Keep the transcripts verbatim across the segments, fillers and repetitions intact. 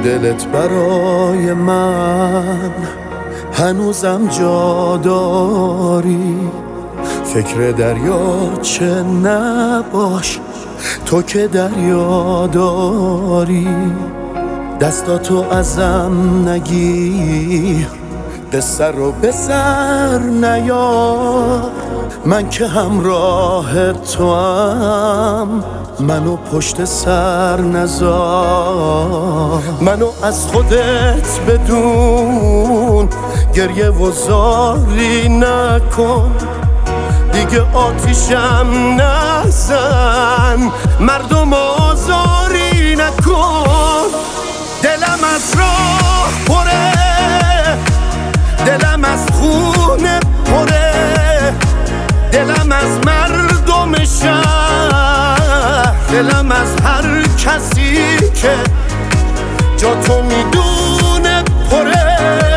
دلت برای من هنوزم جا داری. فکر دریاچه نباش تو که دریا داری. دستاتو ازم نگیر، قصه رو به سر نیار. من که همراه تو هم، منو پشت سر نذار. منو از خودت بدون، گریه و زاری نکن. دیگه آتیشم نزن، مردم آزاری نکن. دلم از راه پره، دلم از خونه پره، دلم از مردم شهر، دلم از هر کسی که جا تو میدونه پره.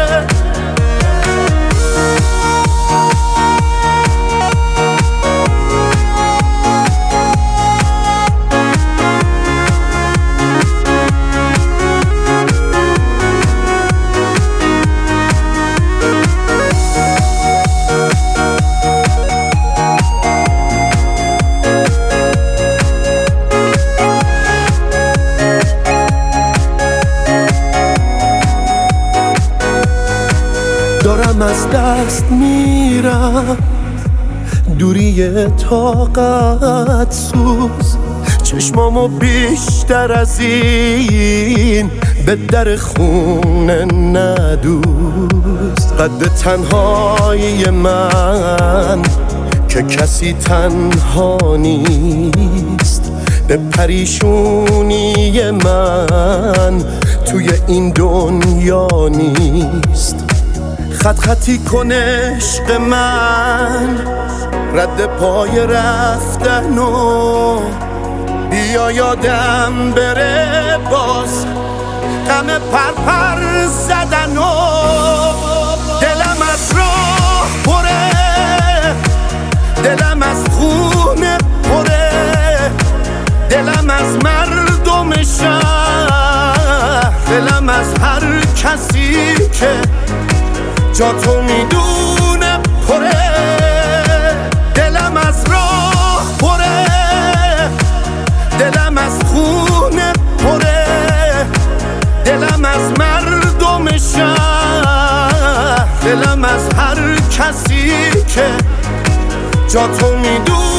دارم از دست میرم، دوری طاقت سوز. چشمامو بیشتر از این به در خونه ندوز. قد تنهایی من که کسی تنها نیست، به پریشونی من توی این دنیا نیست. خط خطی کن عشق من، رد پای رفتن و بیا یادم بره باز غم پر پر زدن و دلم از راه پره، دلم از خونه پره، دلم از مردم شهر، دلم از هر کسی که جا تو میدونه پره. دلم از راه پره، دلم از خونه پره، دلم از مردم شهر، دلم از هر کسی که جا تو میدونه